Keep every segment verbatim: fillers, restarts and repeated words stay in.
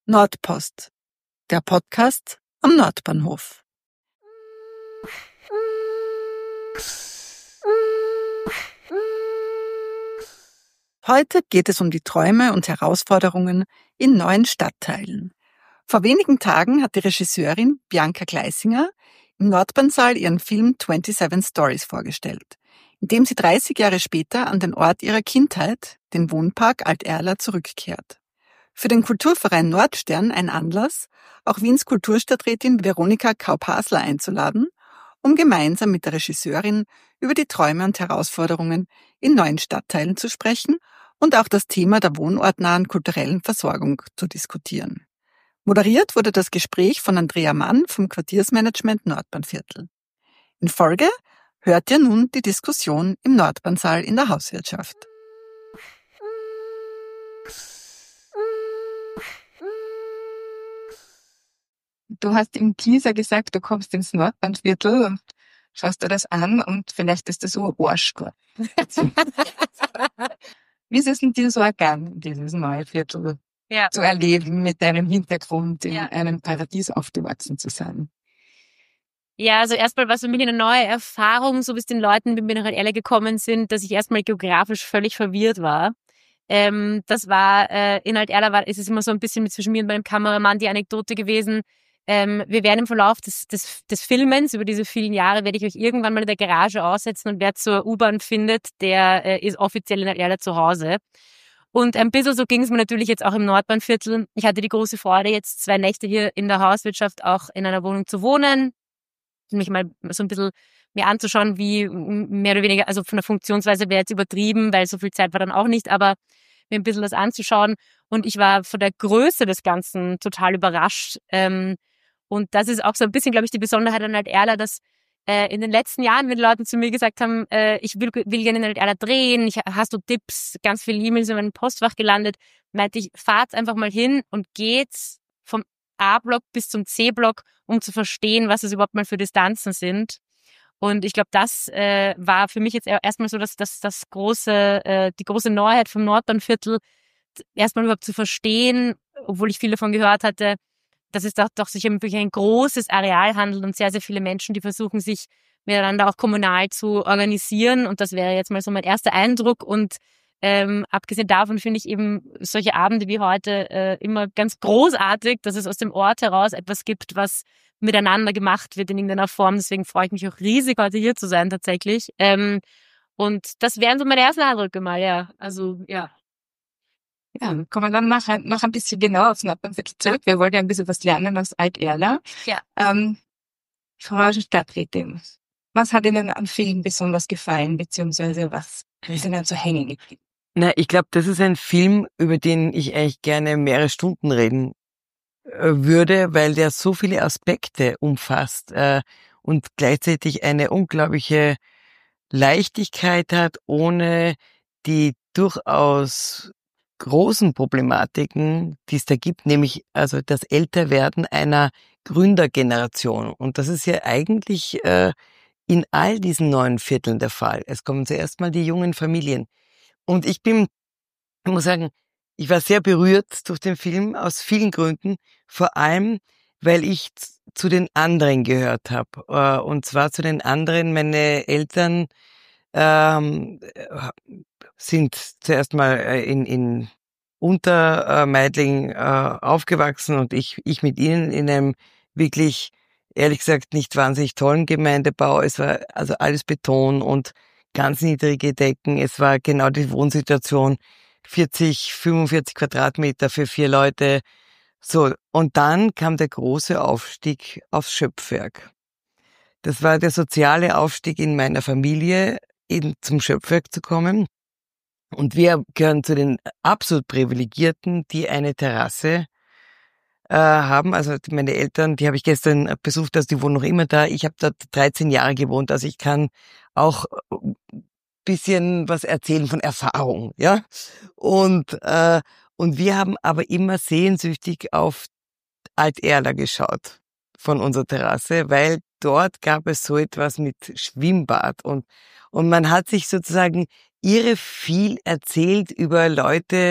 Nordpost, der Podcast am Nordbahnhof. Heute geht es um die Träume und Herausforderungen in neuen Stadtteilen. Vor wenigen Tagen hat die Regisseurin Bianca Gleisinger im Nordbahnsaal ihren Film siebenundzwanzig Stories vorgestellt, in dem sie dreißig Jahre später an den Ort ihrer Kindheit, den Wohnpark Alt-Erla, zurückkehrt. Für den Kulturverein Nordstern ein Anlass, auch Wiens Kulturstadträtin Veronika Kaup-Hasler einzuladen, um gemeinsam mit der Regisseurin über die Träume und Herausforderungen in neuen Stadtteilen zu sprechen und auch das Thema der wohnortnahen kulturellen Versorgung zu diskutieren. Moderiert wurde das Gespräch von Andrea Mann vom Quartiersmanagement Nordbahnviertel. In Folge hört ihr nun die Diskussion im Nordbahnsaal in der Hauswirtschaft. Du hast im Teaser gesagt, du kommst ins Nordbahnviertel und schaust dir das an und vielleicht ist das so ein Arsch. Wie ist es denn dir so ergangen, dieses neue Viertel ja. zu erleben, mit deinem Hintergrund in ja. einem Paradies aufgewachsen zu sein? Ja, also erstmal war es für mich eine neue Erfahrung, so wie es den Leuten, die mir nach Alt-Erla gekommen sind, dass ich erstmal geografisch völlig verwirrt war. Ähm, das war, äh, in Alt-Erla war, ist es immer so ein bisschen mit zwischen mir und meinem Kameramann die Anekdote gewesen. Ähm, wir werden im Verlauf des, des, des Filmens, über diese vielen Jahre, werde ich euch irgendwann mal in der Garage aussetzen und wer zur U-Bahn findet, der äh, ist offiziell in Alt-Erla zu Hause. Und ein bisschen so ging es mir natürlich jetzt auch im Nordbahnviertel. Ich hatte die große Freude, jetzt zwei Nächte hier in der Hauswirtschaft auch in einer Wohnung zu wohnen, mich mal so ein bisschen mir anzuschauen, wie mehr oder weniger, also von der Funktionsweise wäre jetzt übertrieben, weil so viel Zeit war dann auch nicht, aber mir ein bisschen das anzuschauen. Und ich war von der Größe des Ganzen total überrascht. Ähm, Und das ist auch so ein bisschen, glaube ich, die Besonderheit an Alt-Erla, dass äh, in den letzten Jahren, wenn die Leute zu mir gesagt haben, äh, ich will, will gerne in Alt-Erla drehen, ich, hast du Tipps, ganz viele E-Mails in meinem Postfach gelandet, meinte ich, fahrt einfach mal hin und geht vom A-Block bis zum C-Block, um zu verstehen, was es überhaupt mal für Distanzen sind. Und ich glaube, das äh, war für mich jetzt erstmal so, dass, dass das große, äh, die große Neuheit vom Nordbahnviertel, erstmal überhaupt zu verstehen, obwohl ich viel davon gehört hatte, dass es doch, doch sich um wirklich ein großes Areal handelt und sehr, sehr viele Menschen, die versuchen, sich miteinander auch kommunal zu organisieren. Und das wäre jetzt mal so mein erster Eindruck. Und ähm, abgesehen davon finde ich eben solche Abende wie heute äh, immer ganz großartig, dass es aus dem Ort heraus etwas gibt, was miteinander gemacht wird in irgendeiner Form. Deswegen freue ich mich auch riesig, heute hier zu sein tatsächlich. Ähm, und das wären so meine ersten Eindrücke mal, ja. Also, ja. Ja, kommen wir dann nachher noch ein bisschen genauer aufs Nordbahnviertel zurück. Wir wollten ja ein bisschen was lernen aus Alt-Erla. Ja. Ähm, Frau Stadträtin, was hat Ihnen am Film besonders gefallen, beziehungsweise was ist Ihnen so hängen geblieben? Na, ich glaube, das ist ein Film, über den ich eigentlich gerne mehrere Stunden reden äh, würde, weil der so viele Aspekte umfasst äh, und gleichzeitig eine unglaubliche Leichtigkeit hat, ohne die durchaus großen Problematiken, die es da gibt, nämlich also das Älterwerden einer Gründergeneration. Und das ist ja eigentlich äh, in all diesen neuen Vierteln der Fall. Es kommen zuerst mal die jungen Familien. Und ich bin, ich muss sagen, ich war sehr berührt durch den Film aus vielen Gründen, vor allem, weil ich zu den anderen gehört habe. Und zwar zu den anderen, meine Eltern ähm, sind zuerst mal in, in Untermeidling äh, aufgewachsen und ich, ich mit ihnen in einem wirklich, ehrlich gesagt, nicht wahnsinnig tollen Gemeindebau. Es war also alles Beton und ganz niedrige Decken. Es war genau die Wohnsituation, vierzig, fünfundvierzig Quadratmeter für vier Leute. So, und dann kam der große Aufstieg aufs Schöpfwerk. Das war der soziale Aufstieg in meiner Familie, eben zum Schöpfwerk zu kommen. Und wir gehören zu den absolut Privilegierten, die eine Terrasse äh, haben. Also meine Eltern, die habe ich gestern besucht, also die wohnen noch immer da. Ich habe dort dreizehn Jahre gewohnt, also ich kann auch ein bisschen was erzählen von Erfahrung, ja. Und äh, und wir haben aber immer sehnsüchtig auf Alt-Erla geschaut von unserer Terrasse, weil dort gab es so etwas mit Schwimmbad und und man hat sich sozusagen irre viel erzählt über Leute,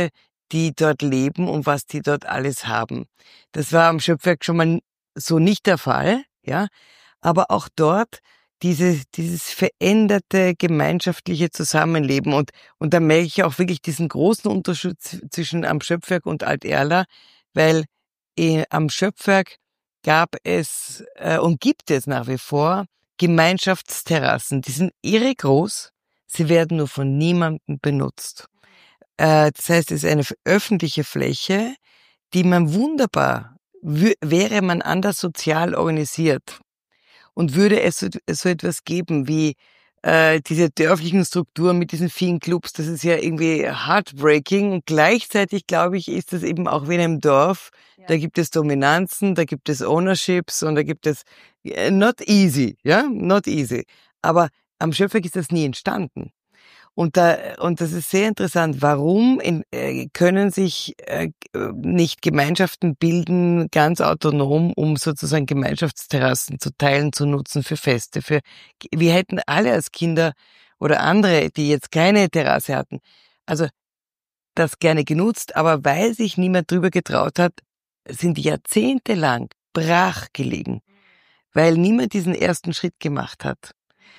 die dort leben und was die dort alles haben. Das war am Schöpfwerk schon mal so nicht der Fall, ja. Aber auch dort diese, dieses veränderte gemeinschaftliche Zusammenleben. Und, und da merke ich auch wirklich diesen großen Unterschied zwischen am Schöpfwerk und Alt-Erla, weil eh, am Schöpfwerk gab es äh, und gibt es nach wie vor Gemeinschaftsterrassen. Die sind irre groß, sie werden nur von niemandem benutzt. Äh, das heißt, es ist eine öffentliche Fläche, die man wunderbar, w- wäre man anders sozial organisiert und würde es so, so etwas geben wie äh, diese dörflichen Strukturen mit diesen vielen Clubs, das ist ja irgendwie heartbreaking und gleichzeitig, glaube ich, ist das eben auch wie in einem Dorf, ja. Da gibt es Dominanzen, da gibt es Ownerships und da gibt es äh, not easy, ja, not easy. Aber am Schöpfwerk ist das nie entstanden. Und da, und das ist sehr interessant. Warum in, äh, können sich äh, nicht Gemeinschaften bilden, ganz autonom, um sozusagen Gemeinschaftsterrassen zu teilen, zu nutzen für Feste? Für, wir hätten alle als Kinder oder andere, die jetzt keine Terrasse hatten, also das gerne genutzt, aber weil sich niemand drüber getraut hat, sind die jahrzehntelang brach gelegen, weil niemand diesen ersten Schritt gemacht hat.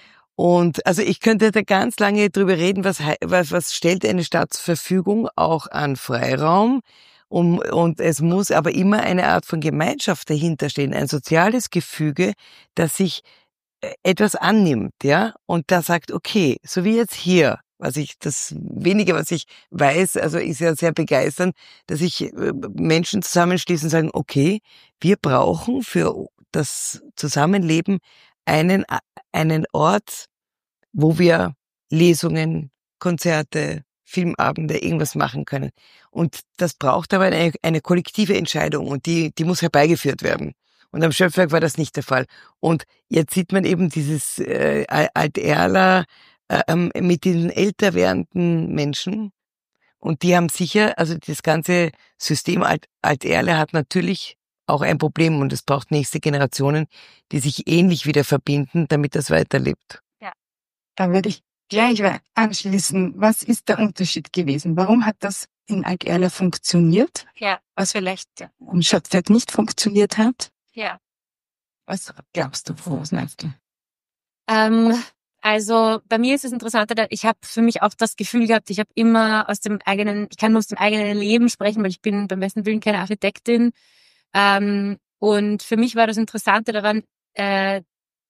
Und also ich könnte da ganz lange drüber reden, was, was, was stellt eine Stadt zur Verfügung, auch an Freiraum. Um, und es muss aber immer eine Art von Gemeinschaft dahinter stehen, ein soziales Gefüge, das sich etwas annimmt, ja, und da sagt, okay, so wie jetzt hier, was ich, das wenige, was ich weiß, also ist ja sehr begeisternd, dass sich Menschen zusammenschließen und sagen, okay, wir brauchen für das Zusammenleben einen, einen Ort, wo wir Lesungen, Konzerte, Filmabende, irgendwas machen können. Und das braucht aber eine, eine kollektive Entscheidung und die, die muss herbeigeführt werden. Und am Schöpfwerk war das nicht der Fall. Und jetzt sieht man eben dieses äh, Alt-Erla äh, mit den älter werdenden Menschen. Und die haben sicher, also das ganze System Alt- Alt-Erla hat natürlich auch ein Problem und es braucht nächste Generationen, die sich ähnlich wieder verbinden, damit das weiterlebt. Ja, da würde ich gleich anschließen. Was ist der Unterschied gewesen? Warum hat das in Alt-Erla funktioniert? Ja. Was vielleicht am Schöpfwerk nicht funktioniert hat? Ja. Was glaubst du, Rosenhaftel? Ähm, also bei mir ist es interessanter, ich habe für mich auch das Gefühl gehabt, ich habe immer aus dem eigenen, ich kann nur aus dem eigenen Leben sprechen, weil ich bin beim besten Willen keine Architektin. Ähm, und für mich war das Interessante daran, äh,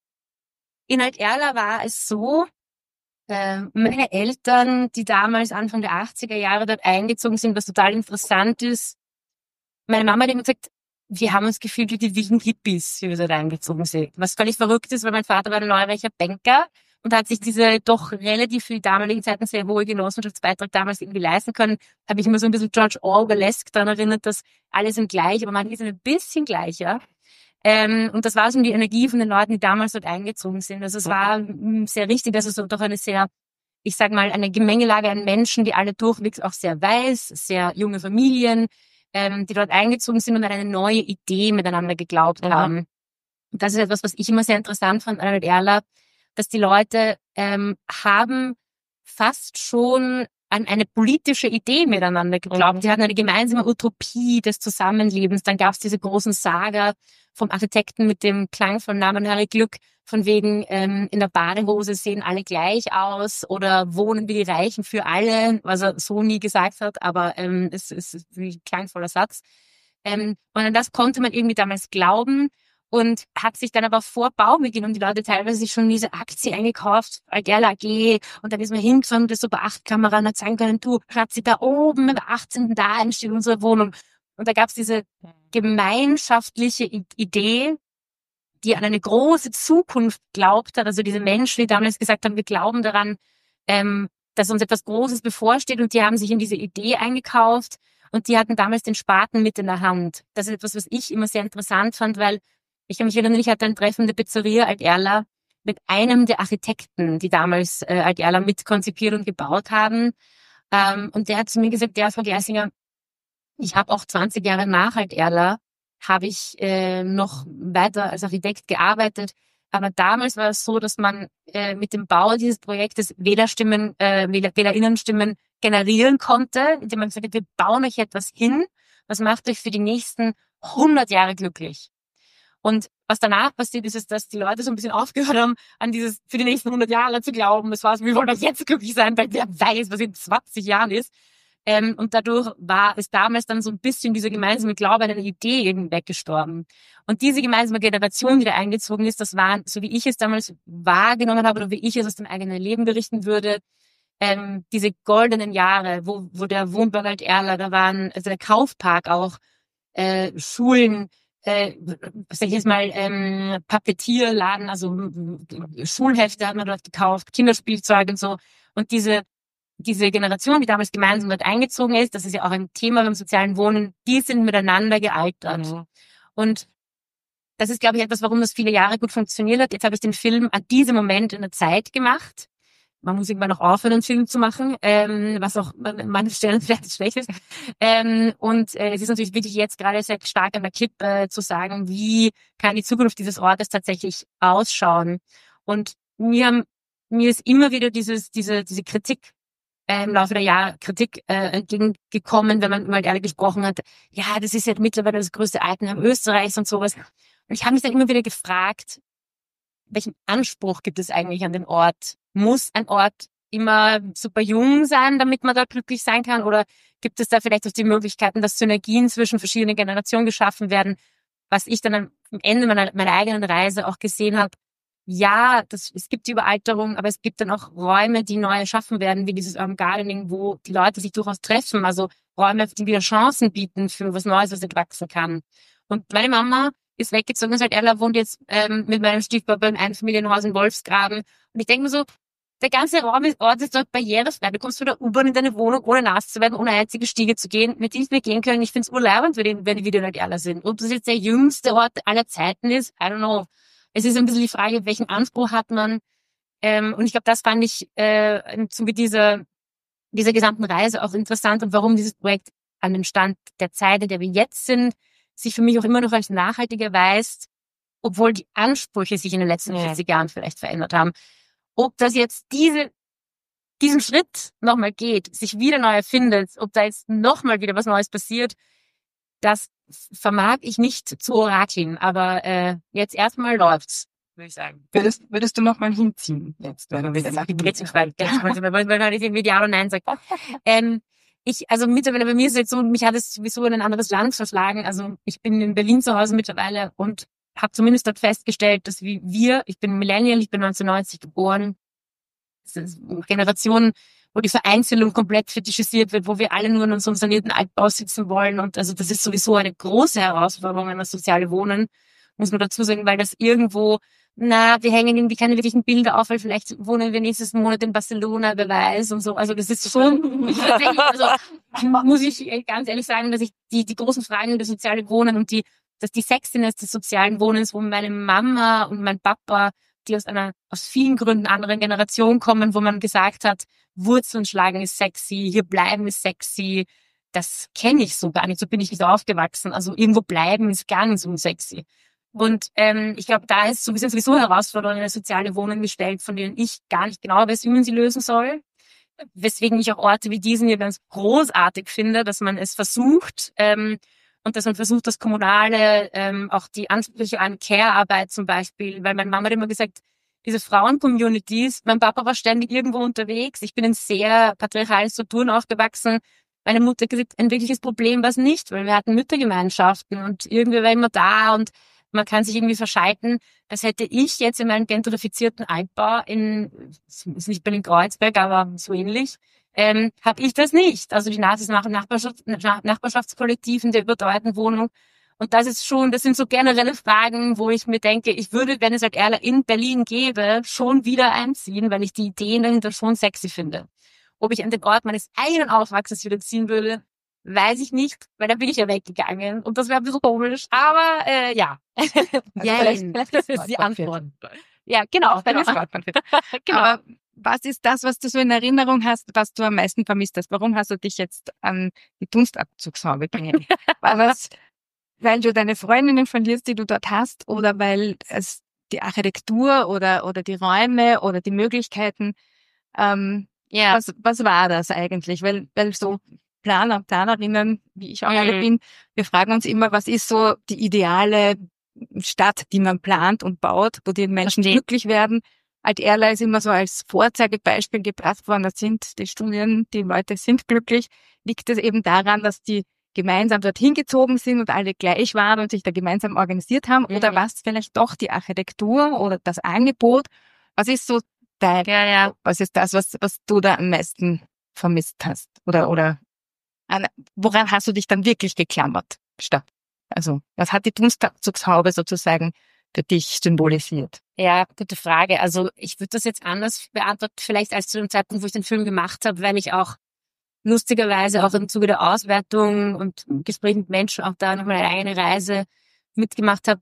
in Alt-Erla war es so, äh, meine Eltern, die damals Anfang der achtziger Jahre dort eingezogen sind, was total interessant ist, meine Mama hat immer gesagt, wir haben uns gefühlt wie die wilden Hippies, wie wir dort eingezogen sind. Was völlig verrückt ist, weil mein Vater war ein neureicher Banker und hat sich diese doch relativ für die damaligen Zeiten sehr hohe Genossenschaftsbeitrag damals irgendwie leisten können. Habe ich immer so ein bisschen George Orwell-esque daran erinnert, dass alle sind gleich, aber manche sind ein bisschen gleicher. Ähm, und das war so die Energie von den Leuten, die damals dort eingezogen sind. Also es war sehr richtig, dass es so doch eine sehr, ich sag mal, eine Gemengelage an Menschen, die alle durchwegs auch sehr weiß, sehr junge Familien, ähm, die dort eingezogen sind und an eine neue Idee miteinander geglaubt Ja. haben. Und das ist etwas, was ich immer sehr interessant fand an Alt-Erla, dass die Leute ähm, haben fast schon an eine politische Idee miteinander geglaubt. Mhm. Die hatten eine gemeinsame Utopie des Zusammenlebens. Dann gab es diese großen Saga vom Architekten mit dem klangvollen Namen Harry Glück, von wegen ähm, in der Badehose sehen alle gleich aus oder wohnen wie die Reichen für alle, was er so nie gesagt hat, aber ähm, es, es ist ein klangvoller Satz. Ähm, und an das konnte man irgendwie damals glauben und hat sich dann aber vor Baubeginn und die Leute teilweise schon diese Aktie eingekauft, Alt-Erla A G, und dann ist man hingefahren mit der Super acht Kamera und hat sagen können, du, Schatzi, da oben im achtzehnten da entsteht unsere Wohnung. Und da gab es diese gemeinschaftliche I- Idee, die an eine große Zukunft glaubt hat, also diese Menschen, die damals gesagt haben, wir glauben daran, ähm, dass uns etwas Großes bevorsteht, und die haben sich in diese Idee eingekauft und die hatten damals den Spaten mit in der Hand. Das ist etwas, was ich immer sehr interessant fand, weil ich kann mich erinnern, ich hatte ein Treffen in der Pizzeria Alt-Erla mit einem der Architekten, die damals äh, Alt-Erla mitkonzipiert und gebaut haben. Ähm, und der hat zu mir gesagt, ja, Frau Gleisinger, ich habe auch zwanzig Jahre nach Alt-Erla habe ich äh, noch weiter als Architekt gearbeitet. Aber damals war es so, dass man äh, mit dem Bau dieses Projektes Wählerstimmen, äh, Wähler, Wählerinnenstimmen generieren konnte, indem man gesagt hat, wir bauen euch etwas hin, was macht euch für die nächsten hundert Jahre glücklich. Und was danach passiert ist, ist, dass die Leute so ein bisschen aufgehört haben, an dieses für die nächsten hundert Jahre zu glauben. Es war so, wir wollen doch jetzt glücklich sein, weil wer weiß, was in zwanzig Jahren ist. Ähm, und dadurch war es damals dann so ein bisschen dieser gemeinsame Glaube an eine Idee irgendwie weggestorben. Und diese gemeinsame Generation, die da eingezogen ist, das waren, so wie ich es damals wahrgenommen habe oder wie ich es aus dem eigenen Leben berichten würde, ähm, diese goldenen Jahre, wo, wo der Wohnberg Alt-Erla, da waren, also der Kaufpark auch, äh, Schulen, äh, sag ich jetzt mal, ähm, Papetierladen, also äh, Schulhefte hat man dort gekauft, Kinderspielzeug und so. Und diese diese Generation, die damals gemeinsam dort eingezogen ist, das ist ja auch ein Thema beim sozialen Wohnen, die sind miteinander gealtert. Mhm. Und das ist, glaube ich, etwas, warum das viele Jahre gut funktioniert hat. Jetzt habe ich den Film an diesem Moment in der Zeit gemacht. Man muss irgendwann noch aufhören, einen Film zu machen, ähm, was auch an manchen Stellen vielleicht schlecht ist. Ähm, und äh, es ist natürlich wirklich jetzt gerade sehr stark an der Kippe äh, zu sagen, wie kann die Zukunft dieses Ortes tatsächlich ausschauen. Und mir, mir ist immer wieder dieses, diese, diese Kritik im Laufe der Jahre Kritik äh, entgegengekommen, wenn man mal ehrlich gesprochen hat, ja, das ist ja mittlerweile das größte Altenheim Österreichs und sowas. Und ich habe mich dann immer wieder gefragt, welchen Anspruch gibt es eigentlich an den Ort? Muss ein Ort immer super jung sein, damit man dort glücklich sein kann? Oder gibt es da vielleicht auch die Möglichkeiten, dass Synergien zwischen verschiedenen Generationen geschaffen werden? Was ich dann am Ende meiner, meiner eigenen Reise auch gesehen habe, ja, das, es gibt die Überalterung, aber es gibt dann auch Räume, die neu erschaffen werden, wie dieses Urban Gardening, wo die Leute sich durchaus treffen, also Räume, die wieder Chancen bieten für was Neues, was entwachsen kann. Und meine Mama ist weggezogen, seit Erla wohnt jetzt ähm, mit meinem Stiefpapa im Einfamilienhaus in Wolfsgraben. Und ich denke mir so, der ganze Raum ist, Ort ist dort barrierefrei. Du kommst von der U-Bahn in deine Wohnung, ohne nass zu werden, ohne einzige Stiege zu gehen, mit denen wir gehen können. Ich finde es urleibend, wenn die, wenn die wieder in Erla sind. Ob das jetzt der jüngste Ort aller Zeiten ist, I don't know. Es ist ein bisschen die Frage, welchen Anspruch hat man. Ähm, und ich glaube, das fand ich äh, im Zuge dieser, dieser gesamten Reise auch interessant und warum dieses Projekt an den Stand der Zeit, in der wir jetzt sind, sich für mich auch immer noch als nachhaltig erweist, obwohl die Ansprüche sich in den letzten ja. vierzig Jahren vielleicht verändert haben. Ob das jetzt diese diesen Schritt nochmal geht, sich wieder neu erfindet, ob da jetzt nochmal wieder was Neues passiert, das vermag ich nicht zu orakeln, aber äh, jetzt erstmal läuft's, würde ich sagen. Würdest, würdest du noch mal hinziehen jetzt, wenn du wieder nach Brezifrei, weil ich irgendwie Ja oder Nein sage. Ähm, ich, also mittlerweile bei mir ist es jetzt so, mich hat es sowieso in ein anderes Land verschlagen. Also ich bin in Berlin zu Hause mittlerweile und habe zumindest dort festgestellt, dass wie wir, ich bin Millennial, ich bin neunzehnhundertneunzig geboren, das ist eine Generation, wo die Vereinzelung komplett fetischisiert wird, wo wir alle nur in unserem sanierten Altbau sitzen wollen. Und also das ist sowieso eine große Herausforderung an das soziale Wohnen, muss man dazu sagen, weil das irgendwo, na, wir hängen irgendwie keine wirklichen Bilder auf, weil vielleicht wohnen wir nächstes Monat in Barcelona, wer weiß und so. Also das ist schon, also muss ich ganz ehrlich sagen, dass ich die die großen Fragen über das soziale Wohnen und die, dass die Sexiness des sozialen Wohnens, wo meine Mama und mein Papa, die aus einer, aus vielen Gründen anderen Generation kommen, wo man gesagt hat, Wurzeln schlagen ist sexy, hier bleiben ist sexy. Das kenne ich so gar nicht, so bin ich nicht aufgewachsen. Also irgendwo bleiben ist gar nicht so sexy. Und ähm, ich glaube, da ist sowieso, sowieso Herausforderungen in das soziale Wohnen gestellt, von denen ich gar nicht genau weiß, wie man sie lösen soll. Weswegen ich auch Orte wie diesen hier ganz großartig finde, dass man es versucht ähm, und dass man versucht, das Kommunale, ähm, auch die Ansprüche an Care-Arbeit zum Beispiel, weil meine Mama hat immer gesagt, diese Frauen-Communities, mein Papa war ständig irgendwo unterwegs, ich bin in sehr patriarchalen Strukturen aufgewachsen. Meine Mutter hat gesagt, ein wirkliches Problem war es nicht, weil wir hatten Müttergemeinschaften und irgendwie war immer da und man kann sich irgendwie verschalten. Das hätte ich jetzt in meinem gentrifizierten Altbau in, ist nicht Berlin-Kreuzberg, aber so ähnlich, ähm, habe ich das nicht. Also die Nachbarschafts Nachbarschaftskollektiv in der überteuerten Wohnung. Und das ist schon, das sind so generelle Fragen, wo ich mir denke, ich würde, wenn es halt Erla in Berlin gäbe, schon wieder einziehen, weil ich die Ideen dahinter schon sexy finde. Ob ich an den Ort meines eigenen Aufwachsens wieder ziehen würde, weiß ich nicht, weil da bin ich ja weggegangen und das wäre ein bisschen komisch, aber äh, ja. Also ja, vielleicht, vielleicht das ist die Antwort. Ja, genau. genau. genau. Aber was ist das, was du so in Erinnerung hast, was du am meisten vermisst hast? Warum hast du dich jetzt an die Dunstabzugshaube gehängt? War das, weil du deine Freundinnen verlierst, die du dort hast, oder weil es die Architektur oder oder die Räume oder die Möglichkeiten. Ähm, Ja. was was war das eigentlich? Weil weil so Planer, Planerinnen, wie ich auch alle Mhm. bin, wir fragen uns immer, was ist so die ideale Stadt, die man plant und baut, wo die Menschen Verstehe. glücklich werden. Alt-Erla ist immer so als Vorzeigebeispiel gebracht worden. Das sind die Studien, die Leute sind glücklich. Liegt es eben daran, dass die gemeinsam dorthin gezogen sind und alle gleich waren und sich da gemeinsam organisiert haben? Mhm. Oder was vielleicht doch die Architektur oder das Angebot? Was ist so dein, Ja, ja. was ist das, was, was du da am meisten vermisst hast? Oder, oder an, woran hast du dich dann wirklich geklammert? Statt, also, was hat die Dunstabzugshaube sozusagen für dich symbolisiert? Ja, gute Frage. Also ich würde das jetzt anders beantworten, vielleicht als zu dem Zeitpunkt, wo ich den Film gemacht habe, weil ich auch lustigerweise auch im Zuge der Auswertung und Gesprächen mit Menschen auch da nochmal eine eigene Reise mitgemacht habe.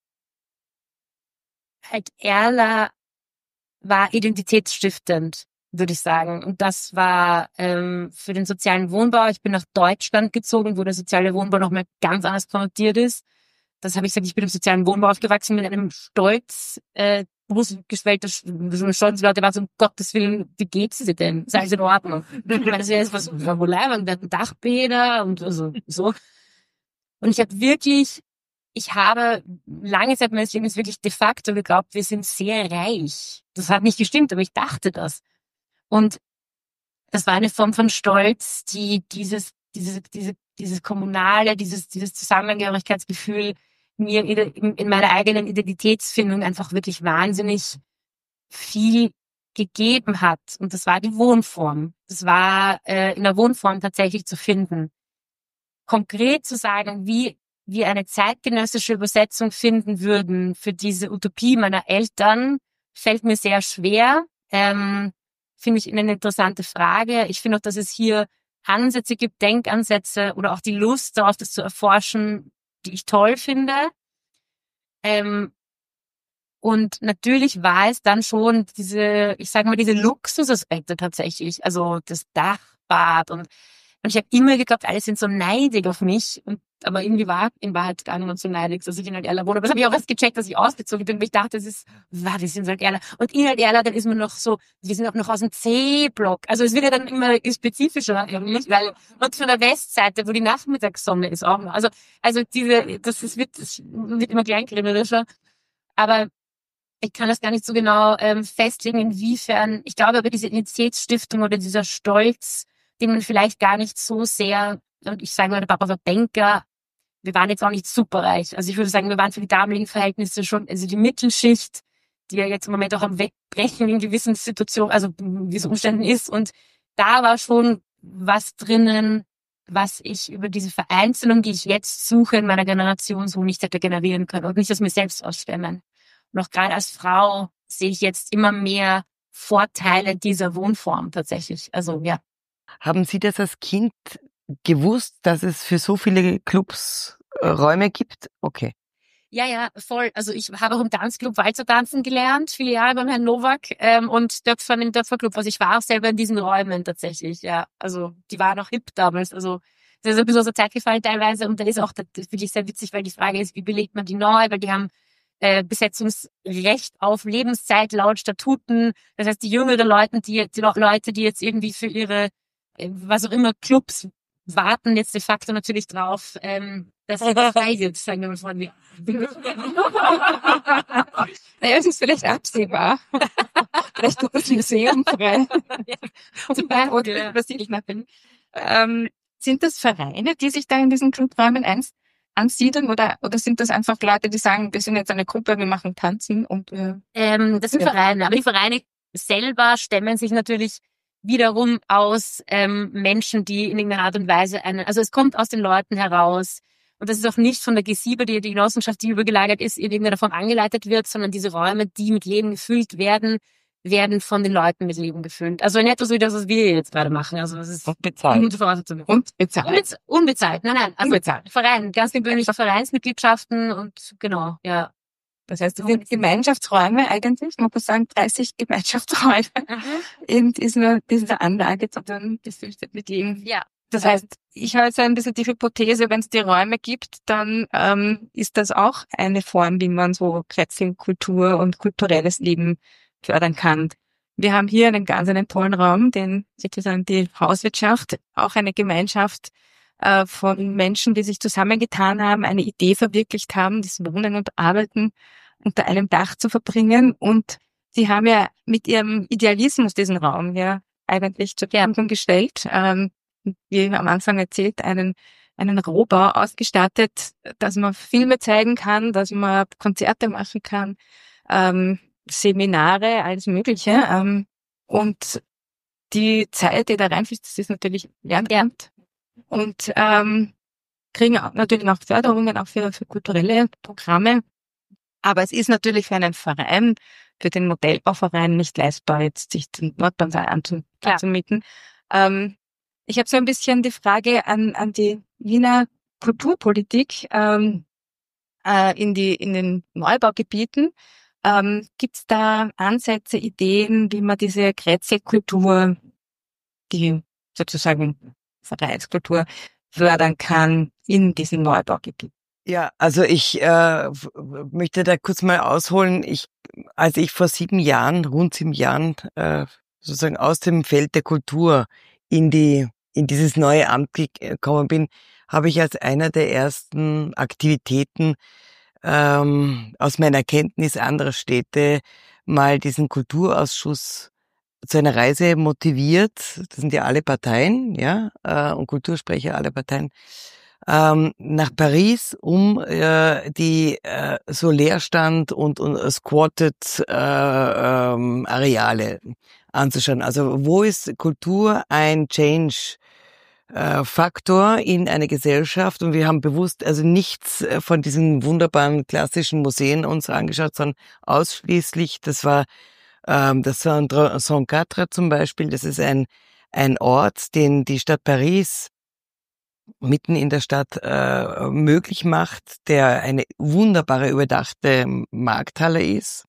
Halt Erla war identitätsstiftend, würde ich sagen. Und das war ähm, für den sozialen Wohnbau. Ich bin nach Deutschland gezogen, wo der soziale Wohnbau nochmal ganz anders konnotiert ist. Das habe ich gesagt, ich bin im sozialen Wohnbau aufgewachsen mit einem Stolz, äh, berufsgeschwellter, so stolz Leute waren so, um Gottes Willen, wie geht's dir denn? Ist alles in Ordnung? Ich meine, das ist was, wo leibend, wir hatten Dachbäder und also, so. Und ich habe wirklich, ich habe lange Zeit meines Lebens wirklich de facto geglaubt, wir sind sehr reich. Das hat nicht gestimmt, aber ich dachte das. Und das war eine Form von Stolz, die dieses, dieses, diese, dieses kommunale, dieses, dieses Zusammengehörigkeitsgefühl mir in, in meiner eigenen Identitätsfindung einfach wirklich wahnsinnig viel gegeben hat. Und das war die Wohnform. Das war äh, in der Wohnform tatsächlich zu finden. Konkret zu sagen, wie wir eine zeitgenössische Übersetzung finden würden für diese Utopie meiner Eltern, fällt mir sehr schwer. Ähm, finde ich eine interessante Frage. Ich finde auch, dass es hier Ansätze gibt, Denkansätze oder auch die Lust darauf, das zu erforschen, die ich toll finde. Ähm, und natürlich war es dann schon diese, ich sage mal, diese Luxusaspekte tatsächlich, also das Dachbad und und ich habe immer geglaubt, alle sind so neidig auf mich. Und aber irgendwie war in Wahrheit gar niemand so neidig, dass ich in Alt-Erla wohne. Aber das habe ich auch erst gecheckt, dass ich ausgezogen bin. Und ich dachte, das ist, wow, wir sind in Alt-Erla. Und in Alt-Erla, dann ist man noch so, wir sind auch noch aus dem C-Block. Also es wird ja dann immer spezifischer, weil, und von der Westseite, wo die Nachmittagssonne ist auch noch. Also, also diese, das, ist, wird, das wird immer kleinkrimerischer. Aber ich kann das gar nicht so genau ähm, festlegen, inwiefern, ich glaube aber diese Identitätsstiftung oder dieser Stolz, den man vielleicht gar nicht so sehr, und ich sage mal, der Papa war Banker, wir waren jetzt auch nicht superreich. Also ich würde sagen, wir waren für die damaligen Verhältnisse schon, also die Mittelschicht, die ja jetzt im Moment auch am Wegbrechen in gewissen Situationen, also wie es Umständen ist. Und da war schon was drinnen, was ich über diese Vereinzelung, die ich jetzt suche in meiner Generation, so nicht hätte generieren können und nicht aus mir selbst ausstemmen. Und auch gerade als Frau sehe ich jetzt immer mehr Vorteile dieser Wohnform tatsächlich. Also ja. Haben Sie das als Kind gewusst, dass es für so viele Clubs äh, Räume gibt? Okay. Ja, ja, voll. Also ich habe auch im Tanzclub Walzer tanzen gelernt, viele Jahre beim Herrn Nowak ähm, und Döpfern im Döpferclub. Also ich war auch selber in diesen Räumen tatsächlich, ja. Also die waren auch hip damals. Also das ist ein bisschen aus der Zeit gefallen teilweise und da ist auch das ist wirklich sehr witzig, weil die Frage ist, wie belegt man die neu? Weil die haben äh, Besetzungsrecht auf Lebenszeit laut Statuten. Das heißt, die jüngeren Leute, die, die Leute, die jetzt irgendwie für ihre was auch immer Clubs warten jetzt de facto natürlich drauf, ähm, dass es frei wird, sagen wir mal von mir. Naja, es ist vielleicht absehbar. Vielleicht wird das Museum frei. Zum Beispiel, oder was ich nachdenke. Ähm, sind das Vereine, die sich da in diesen Clubräumen eins ansiedeln oder, oder sind das einfach Leute, die sagen, wir sind jetzt eine Gruppe, wir machen Tanzen und äh, ähm, das sind ja. Vereine, aber die Vereine selber stemmen sich natürlich wiederum aus ähm, Menschen, die in irgendeiner Art und Weise einen, also es kommt aus den Leuten heraus und das ist auch nicht von der G sieben, die die Genossenschaft, die übergelagert ist, in irgendeiner Form angeleitet wird, sondern diese Räume, die mit Leben gefüllt werden, werden von den Leuten mit Leben gefüllt. Also in etwas wie das, was wir jetzt gerade machen. Also das ist Und bezahlt. gute Voraussetzung. Und bezahlt. Unbez- unbezahlt, nein, nein, also Unbezahlt. Verein, ganz gewöhnliche Vereinsmitgliedschaften und genau, ja. Das heißt, es sind Gemeinschaftsräume eigentlich, man muss sagen, dreißig Gemeinschaftsräume Mhm. in dieser, dieser Anlage, die dann gefüllt wird mit Leben. Ja. Das heißt, ich habe jetzt ein bisschen die Hypothese, wenn es die Räume gibt, dann ähm, ist das auch eine Form, wie man so Kretzelkultur und kulturelles Leben fördern kann. Wir haben hier einen ganz einen tollen Raum, den sozusagen die Hauswirtschaft, auch eine Gemeinschaft äh, von Menschen, die sich zusammengetan haben, eine Idee verwirklicht haben, das Wohnen und Arbeiten unter einem Dach zu verbringen. Und sie haben ja mit ihrem Idealismus diesen Raum ja eigentlich zur Verfügung gestellt. Ähm, wie am Anfang erzählt, einen, einen Rohbau ausgestattet, dass man Filme zeigen kann, dass man Konzerte machen kann, ähm, Seminare, alles Mögliche. Ähm, und die Zeit, die da reinfließt, das ist natürlich Lehramt. Und ähm, kriegen auch natürlich auch Förderungen, auch für, für kulturelle Programme. Aber es ist natürlich für einen Verein, für den Modellbauverein nicht leistbar, jetzt sich den Nordbahnsaal anzumieten. Ähm, ich habe so ein bisschen die Frage an, an die Wiener Kulturpolitik ähm, äh, in die in den Neubaugebieten. Ähm, Gibt es da Ansätze, Ideen, wie man diese Kretzelkultur, die sozusagen Vereinskultur, fördern kann in diesen Neubaugebieten? Ja, also ich äh, möchte da kurz mal ausholen. Ich, als ich vor sieben Jahren, rund sieben Jahren, äh, sozusagen aus dem Feld der Kultur in die in dieses neue Amt gekommen bin, habe ich als einer der ersten Aktivitäten ähm, aus meiner Kenntnis anderer Städte mal diesen Kulturausschuss zu einer Reise motiviert. Das sind ja alle Parteien, ja, äh, und Kultursprecher aller Parteien. Ähm, nach Paris, um äh, die äh, so Leerstand und, und squatted äh, ähm, Areale anzuschauen. Also wo ist Kultur ein Change äh, Faktor in einer Gesellschaft? Und wir haben bewusst also nichts von diesen wunderbaren klassischen Museen uns angeschaut, sondern ausschließlich, das war ähm, das Saint-Quatre zum Beispiel, das ist ein ein Ort, den die Stadt Paris mitten in der Stadt äh, möglich macht, der eine wunderbare überdachte Markthalle ist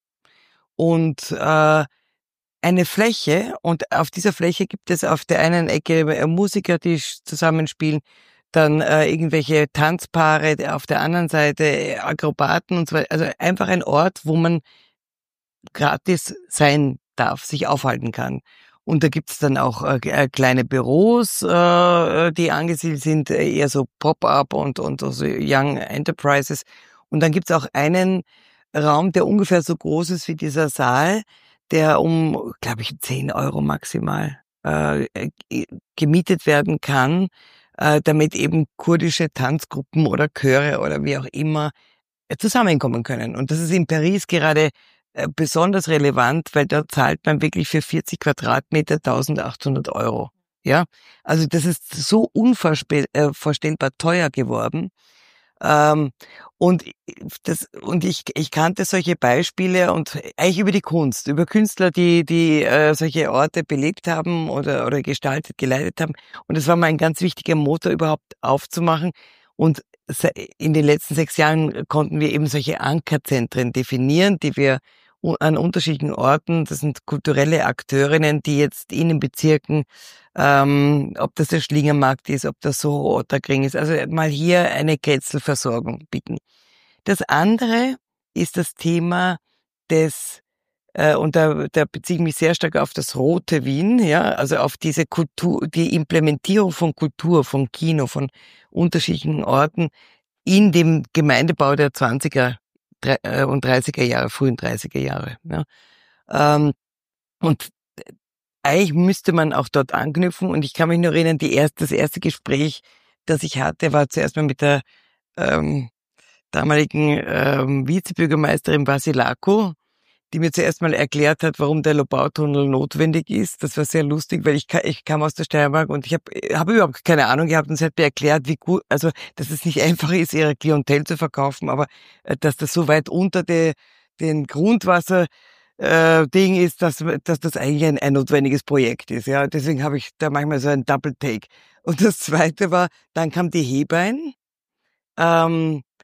und äh, eine Fläche, und auf dieser Fläche gibt es auf der einen Ecke Musiker, die zusammenspielen, dann äh, irgendwelche Tanzpaare, auf der anderen Seite Akrobaten und so weiter. Also einfach ein Ort, wo man gratis sein darf, sich aufhalten kann. Und da gibt's dann auch äh, kleine Büros, äh, die angesiedelt sind, eher so Pop-up und, und so Young Enterprises. Und dann gibt's auch einen Raum, der ungefähr so groß ist wie dieser Saal, der um, glaube ich, zehn Euro maximal äh, gemietet werden kann, äh, damit eben kurdische Tanzgruppen oder Chöre oder wie auch immer zusammenkommen können. Und das ist in Paris gerade besonders relevant, weil da zahlt man wirklich für vierzig Quadratmeter eintausendachthundert Euro. Ja, also das ist so unvorstellbar teuer geworden. Ähm, und das, und ich, ich kannte solche Beispiele und eigentlich über die Kunst, über Künstler, die, die äh, solche Orte belebt haben oder, oder gestaltet, geleitet haben. Und das war mal ein ganz wichtiger Motor, überhaupt aufzumachen. Und in den letzten sechs Jahren konnten wir eben solche Ankerzentren definieren, die wir an unterschiedlichen Orten, das sind kulturelle Akteurinnen, die jetzt in den Bezirken, ähm, ob das der Schlingermarkt ist, ob das so Otterkring ist, also mal hier eine Kretzelversorgung bieten. Das andere ist das Thema des, äh, und da, da beziehe ich mich sehr stark auf das rote Wien, ja, also auf diese Kultur, die Implementierung von Kultur, von Kino, von unterschiedlichen Orten in dem Gemeindebau der zwanziger und dreißiger Jahre, frühen dreißiger Jahre. Ja. Ähm, und eigentlich müsste man auch dort anknüpfen. Und ich kann mich nur erinnern, die erste, das erste Gespräch, das ich hatte, war zuerst mal mit der ähm, damaligen ähm, Vizebürgermeisterin Vasilako, die mir zuerst mal erklärt hat, warum der Lobautunnel notwendig ist. Das war sehr lustig, weil ich, ich kam aus der Steiermark und ich habe hab überhaupt keine Ahnung gehabt, und sie hat mir erklärt, wie gut, also dass es nicht einfach ist, ihre Klientel zu verkaufen, aber äh, dass das so weit unter de, den Grundwasser äh, Ding ist, dass, dass das eigentlich ein, ein notwendiges Projekt ist. Ja, deswegen habe ich da manchmal so ein Double Take. Und das Zweite war, dann kam die Hebein. Ähm,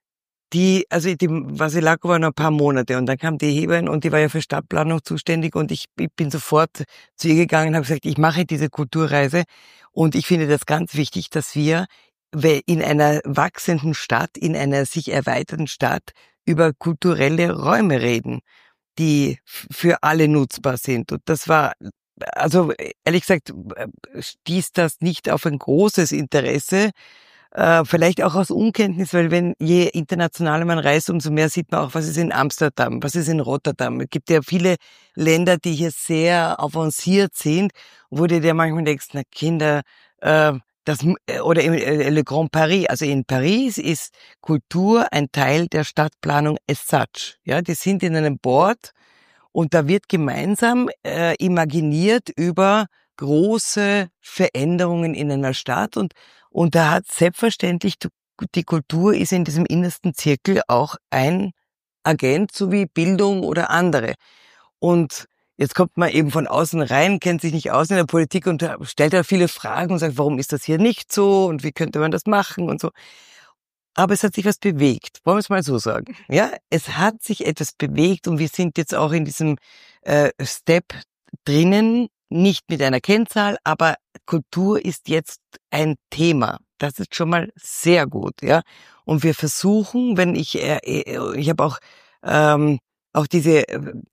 die, also die Vasilako war noch ein paar Monate und dann kam die Heberin und die war ja für Stadtplanung zuständig und ich, ich bin sofort zu ihr gegangen und habe gesagt, ich mache diese Kulturreise und ich finde das ganz wichtig, dass wir in einer wachsenden Stadt, in einer sich erweiterten Stadt über kulturelle Räume reden, die für alle nutzbar sind. Und das war, also ehrlich gesagt, stieß das nicht auf ein großes Interesse, äh, vielleicht auch aus Unkenntnis, weil wenn je internationaler man reist, umso mehr sieht man auch, was ist in Amsterdam, was ist in Rotterdam. Es gibt ja viele Länder, die hier sehr avanciert sind, wo du dir manchmal denkst, na Kinder, äh, das, oder im Le Grand Paris, also in Paris ist Kultur ein Teil der Stadtplanung as such. Ja, die sind in einem Board und da wird gemeinsam äh, imaginiert über große Veränderungen in einer Stadt und und da hat selbstverständlich die Kultur ist in diesem innersten Zirkel auch ein Agent, so wie Bildung oder andere. Und jetzt kommt man eben von außen rein, kennt sich nicht aus in der Politik und stellt da viele Fragen und sagt, warum ist das hier nicht so und wie könnte man das machen und so. Aber es hat sich was bewegt, wollen wir es mal so sagen. Ja, es hat sich etwas bewegt und wir sind jetzt auch in diesem äh, Step drinnen, nicht mit einer Kennzahl, aber Kultur ist jetzt ein Thema. Das ist schon mal sehr gut, ja. Und wir versuchen, wenn ich, äh, ich habe auch ähm, auch diese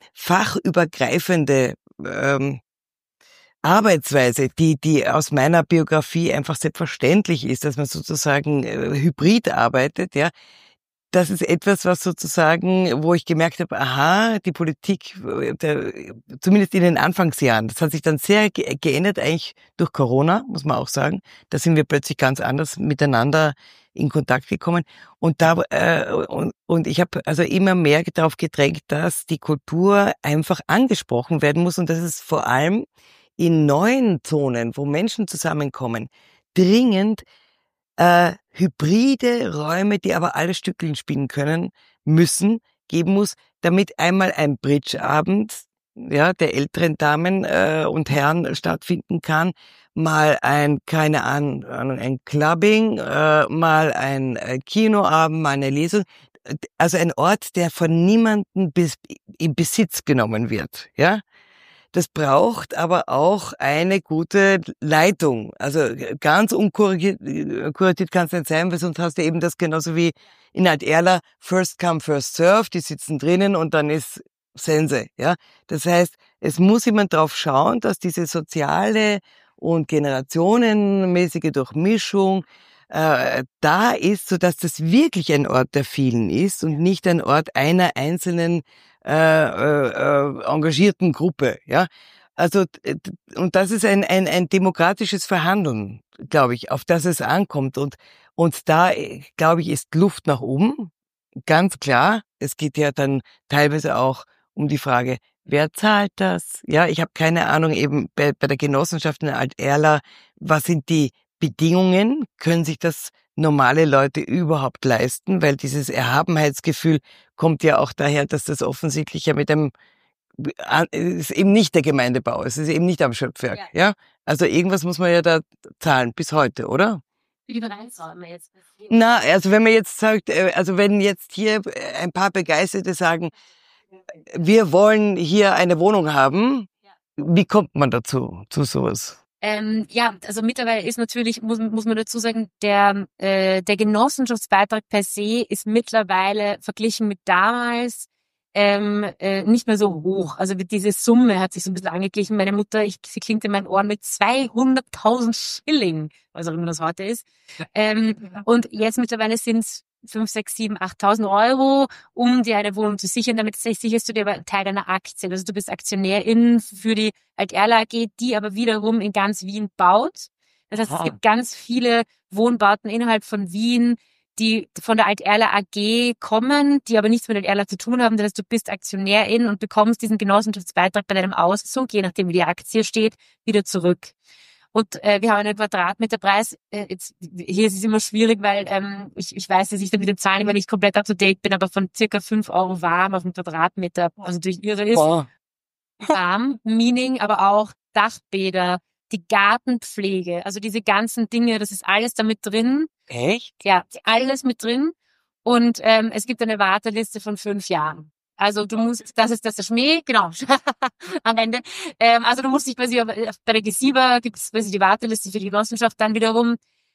fachübergreifende ähm, Arbeitsweise, die die aus meiner Biografie einfach selbstverständlich ist, dass man sozusagen äh, hybrid arbeitet, ja. Das ist etwas, was sozusagen, wo ich gemerkt habe, aha, die Politik, der, zumindest in den Anfangsjahren, das hat sich dann sehr ge- geändert, eigentlich durch Corona, muss man auch sagen. Da sind wir plötzlich ganz anders miteinander in Kontakt gekommen. Und da äh, und, und ich habe also immer mehr darauf gedrängt, dass die Kultur einfach angesprochen werden muss und dass es vor allem in neuen Zonen, wo Menschen zusammenkommen, dringend äh, hybride Räume, die aber alle Stückeln spielen können, müssen, geben muss, damit einmal ein Bridgeabend, ja, der älteren Damen äh, und Herren stattfinden kann, mal ein, keine Ahnung, ein Clubbing, äh, mal ein äh, Kinoabend, mal eine Lesung, also ein Ort, der von niemandem bis, in Besitz genommen wird, ja. Das braucht aber auch eine gute Leitung. Also ganz unkuratiert kann es nicht sein, weil sonst hast du eben das genauso wie in Alt-Erla, first come, first serve, die sitzen drinnen und dann ist Sense. Ja, das heißt, es muss jemand drauf schauen, dass diese soziale und generationenmäßige Durchmischung äh, da ist, sodass das wirklich ein Ort der vielen ist und nicht ein Ort einer einzelnen Äh, äh, engagierten Gruppe, ja. Also, und das ist ein, ein, ein demokratisches Verhandeln, glaube ich, auf das es ankommt. Und, und da, glaube ich, ist Luft nach oben. Ganz klar. Es geht ja dann teilweise auch um die Frage, wer zahlt das? Ja, ich habe keine Ahnung, eben bei, bei der Genossenschaft in Alt-Erla, was sind die Bedingungen? Können sich das normale Leute überhaupt leisten? Weil dieses Erhabenheitsgefühl kommt ja auch daher, dass das offensichtlich ja mit dem, es ist eben nicht der Gemeindebau, es ist eben nicht am Schöpfwerk, ja. ja? Also irgendwas muss man ja da zahlen, bis heute, oder? Für die Vereinsräume jetzt. Na, also wenn man jetzt sagt, also wenn jetzt hier ein paar Begeisterte sagen, wir wollen hier eine Wohnung haben, wie kommt man dazu, zu sowas? Ähm, ja, also mittlerweile ist natürlich, muss, muss man dazu sagen, der, äh, der Genossenschaftsbeitrag per se ist mittlerweile verglichen mit damals ähm, äh, nicht mehr so hoch. Also diese Summe hat sich so ein bisschen angeglichen. Meine Mutter, ich, sie klingt in meinen Ohren mit zweihunderttausend Schilling, was auch immer das heute ist. Ähm, und jetzt mittlerweile sind es fünf, sechs, sieben, achttausend Euro, um dir eine Wohnung zu sichern. Damit sicherst du dir aber Teil deiner Aktien. Also du bist Aktionärin für die Alt-Erla A G, die aber wiederum in ganz Wien baut. Das heißt, es gibt ganz viele Wohnbauten innerhalb von Wien, die von der Alt-Erla A G kommen, die aber nichts mit Alt-Erla zu tun haben. Das heißt, du bist Aktionärin und bekommst diesen Genossenschaftsbeitrag bei deinem Auszug, je nachdem wie die Aktie steht, wieder zurück. Und äh, wir haben einen Quadratmeterpreis. Äh, jetzt, hier ist es immer schwierig, weil ähm, ich, ich weiß, dass ich da mit den Zahlen immer nicht komplett up to date bin, aber von circa fünf Euro warm auf dem Quadratmeter, also natürlich irre ist. Boah. Warm, Meaning, aber auch Dachbäder, die Gartenpflege, also diese ganzen Dinge, das ist alles da mit drin. Echt? Ja, alles mit drin. und ähm, es gibt eine Warteliste von fünf Jahren. Also du musst, das ist das der Schmäh, genau, am Ende. Ähm, also du musst dich quasi, auf, bei der G sieben gibt es quasi die Warteliste für die Genossenschaft, dann wiederum,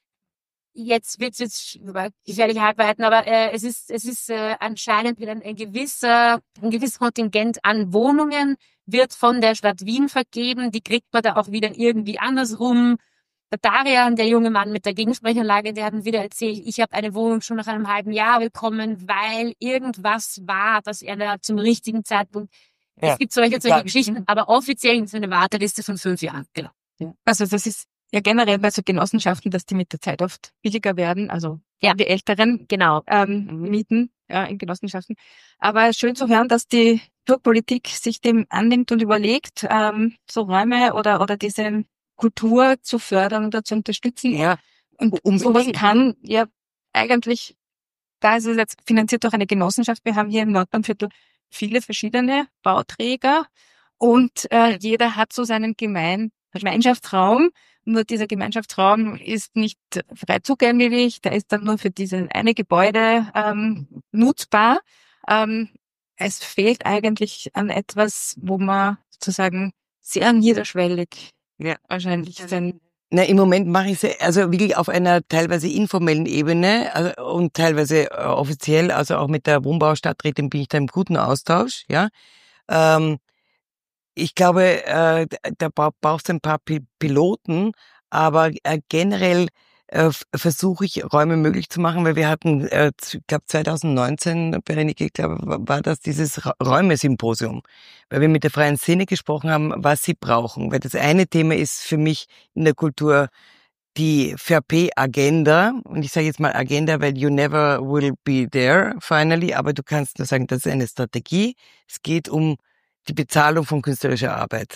jetzt wird es jetzt gefährliche Halbweiten, aber äh, es ist es ist äh, anscheinend wieder ein, ein gewisser ein gewisses Kontingent an Wohnungen wird von der Stadt Wien vergeben, die kriegt man da auch wieder irgendwie andersrum. Der Darian, der junge Mann mit der Gegensprechanlage, der hat mir wieder erzählt, ich habe eine Wohnung schon nach einem halben Jahr bekommen, weil irgendwas war, dass er da zum richtigen Zeitpunkt... Ja. Es gibt solche, solche ja. Geschichten, aber offiziell ist eine Warteliste von fünf Jahren. Genau. Ja. Also das ist ja generell bei so Genossenschaften, dass die mit der Zeit oft billiger werden, also ja. die Älteren genau. ähm, mieten ja, in Genossenschaften. Aber schön zu hören, dass die Kulturpolitik sich dem annimmt und überlegt, ähm, so Räume oder oder diese Kultur zu fördern oder zu unterstützen. Ja. Und um sowas kann ja eigentlich, da ist es jetzt finanziert durch eine Genossenschaft. Wir haben hier im Nordbahnviertel viele verschiedene Bauträger und äh, jeder hat so seinen gemein Gemeinschaftsraum. Nur dieser Gemeinschaftsraum ist nicht frei zugänglich. Der ist dann nur für dieses eine Gebäude ähm, nutzbar. Ähm, es fehlt eigentlich an etwas, wo man sozusagen sehr niederschwellig ja. wahrscheinlich sein. Na, im Moment mache ich es also wirklich auf einer teilweise informellen Ebene also, und teilweise äh, offiziell, also auch mit der Wohnbaustadträtin bin ich da im guten Austausch, ja. Ähm, ich glaube, äh, da braucht es ein paar P- Piloten, aber äh, generell äh, versuche ich Räume möglich zu machen, weil wir hatten, äh, ich glaube zwanzig neunzehn, Berenike, ich glaube, war das dieses Ra- Räume-Symposium, weil wir mit der freien Szene gesprochen haben, was sie brauchen. Weil das eine Thema ist für mich in der Kultur die vier P-Agenda, und ich sage jetzt mal Agenda, weil you never will be there finally, aber du kannst nur sagen, das ist eine Strategie. Es geht um die Bezahlung von künstlerischer Arbeit.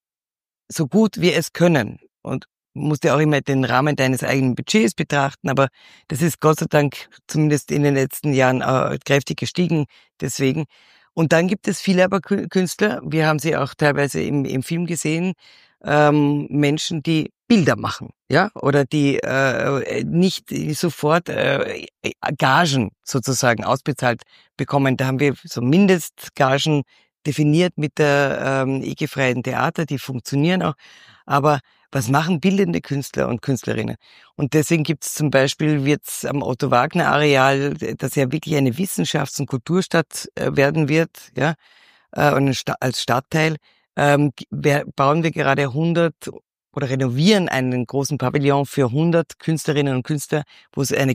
So gut wir es können. Und musst ja auch immer den Rahmen deines eigenen Budgets betrachten, aber das ist Gott sei Dank zumindest in den letzten Jahren äh, kräftig gestiegen. Deswegen. Und dann gibt es viele aber Künstler, wir haben sie auch teilweise im, im Film gesehen, ähm, Menschen, die Bilder machen, ja, oder die äh, nicht sofort äh, Gagen sozusagen ausbezahlt bekommen. Da haben wir so Mindestgagen definiert mit der ähm, E G-freien Theater, die funktionieren auch. Aber was machen bildende Künstler und Künstlerinnen? Und deswegen gibt es zum Beispiel, wird's am Otto-Wagner-Areal, das ja wirklich eine Wissenschafts- und Kulturstadt äh, werden wird, ja, äh, und als Stadtteil, ähm, bauen wir gerade hundert oder renovieren einen großen Pavillon für hundert Künstlerinnen und Künstler, wo es eine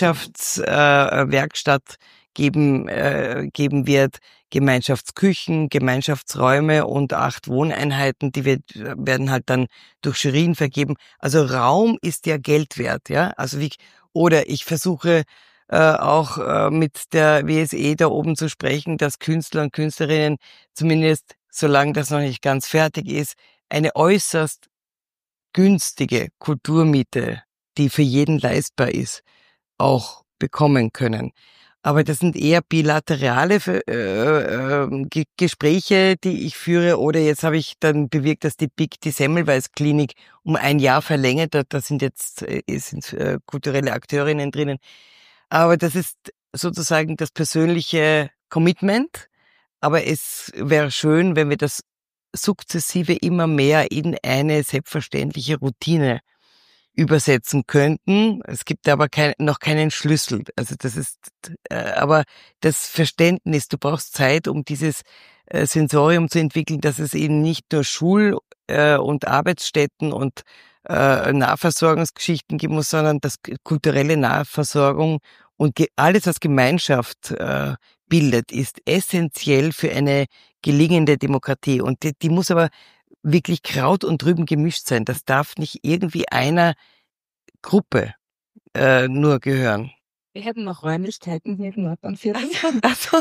Gemeinschaftswerkstatt äh, geben äh, geben wird, Gemeinschaftsküchen, Gemeinschaftsräume und acht Wohneinheiten, die wird, werden halt dann durch Jurien vergeben. Also Raum ist ja Geld wert, ja. Also wie oder ich versuche äh, auch äh, mit der W S E da oben zu sprechen, dass Künstler und Künstlerinnen zumindest, solange das noch nicht ganz fertig ist, eine äußerst günstige Kulturmiete, die für jeden leistbar ist, auch bekommen können. Aber das sind eher bilaterale äh, äh, G- Gespräche, die ich führe. Oder jetzt habe ich dann bewirkt, dass die B I C, die Semmelweis-Klinik, um ein Jahr verlängert. Da, da sind jetzt äh, sind, äh, kulturelle Akteurinnen drinnen. Aber das ist sozusagen das persönliche Commitment. Aber es wäre schön, wenn wir das sukzessive immer mehr in eine selbstverständliche Routine übersetzen könnten. Es gibt aber kein, noch keinen Schlüssel. Also das ist, äh, aber das Verständnis, du brauchst Zeit, um dieses äh, Sensorium zu entwickeln, dass es eben nicht nur Schul- äh, und Arbeitsstätten und äh, Nahversorgungsgeschichten geben muss, sondern dass kulturelle Nahversorgung und ge- alles, was Gemeinschaft äh, bildet, ist essentiell für eine gelingende Demokratie. Und die, die muss aber wirklich Kraut und Rüben gemischt sein. Das darf nicht irgendwie einer Gruppe äh, nur gehören. Wir hätten noch Räumlichkeiten hier im Nordbahnviertel. Also,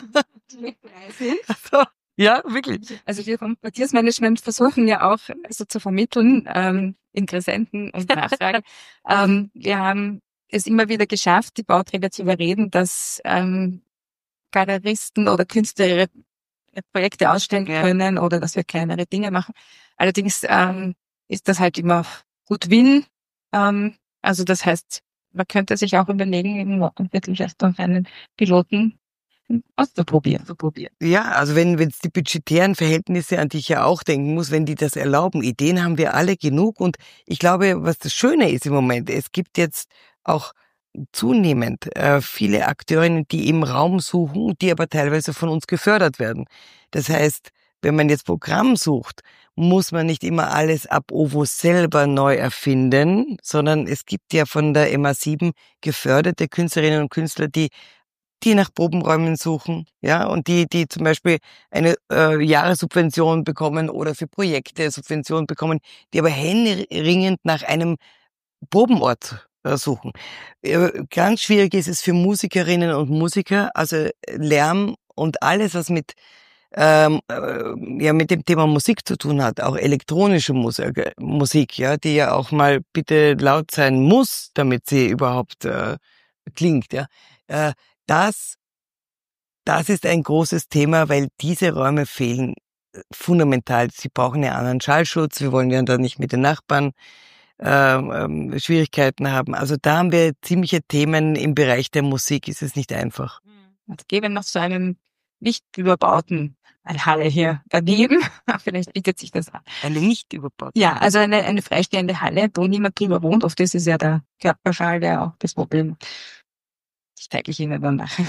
also, ja, wirklich. Also wir vom Quartiersmanagement versuchen ja auch also zu vermitteln, ähm, Interessenten und Nachfragen. ähm, wir haben es immer wieder geschafft, die Bauträger zu überreden, dass ähm, Galeristen oder Künstler ihre Projekte ausstellen können oder dass wir kleinere Dinge machen. Allerdings ähm, ist das halt immer Goodwill. Ähm, also das heißt, man könnte sich auch überlegen, im Nordviertel vielleicht noch einen Piloten auszuprobieren. Zu probieren. Ja, also wenn wenn es die budgetären Verhältnisse, an die ich ja auch denken muss, wenn die das erlauben, Ideen haben wir alle genug. Und ich glaube, was das Schöne ist im Moment, es gibt jetzt auch zunehmend äh, viele Akteurinnen, die eben Raum suchen, die aber teilweise von uns gefördert werden. Das heißt, wenn man jetzt Programm sucht, muss man nicht immer alles ab O V O selber neu erfinden, sondern es gibt ja von der M A sieben geförderte Künstlerinnen und Künstler, die die nach Probenräumen suchen, ja, und die, die zum Beispiel eine äh, Jahressubvention bekommen oder für Projekte Subvention bekommen, die aber händeringend nach einem Probenort äh, suchen. Äh, ganz schwierig ist es für Musikerinnen und Musiker, also Lärm und alles, was mit ähm, äh, ja mit dem Thema Musik zu tun hat, auch elektronische Musik, äh, Musik, ja, die ja auch mal bitte laut sein muss, damit sie überhaupt äh, klingt, ja. Äh, Das, das ist ein großes Thema, weil diese Räume fehlen fundamental. Sie brauchen einen anderen Schallschutz. Wir wollen ja da nicht mit den Nachbarn ähm, ähm, Schwierigkeiten haben. Also da haben wir ziemliche Themen im Bereich der Musik. Ist es nicht einfach. Es gäbe noch so einen nicht überbauten eine Halle hier daneben. Vielleicht bietet sich das an. Eine nicht überbaute. Ja, also eine, eine freistehende Halle, wo niemand drüber wohnt. Oft ist es ja der Körperschall, der auch das Problem. Das zeige ich Ihnen dann nachher.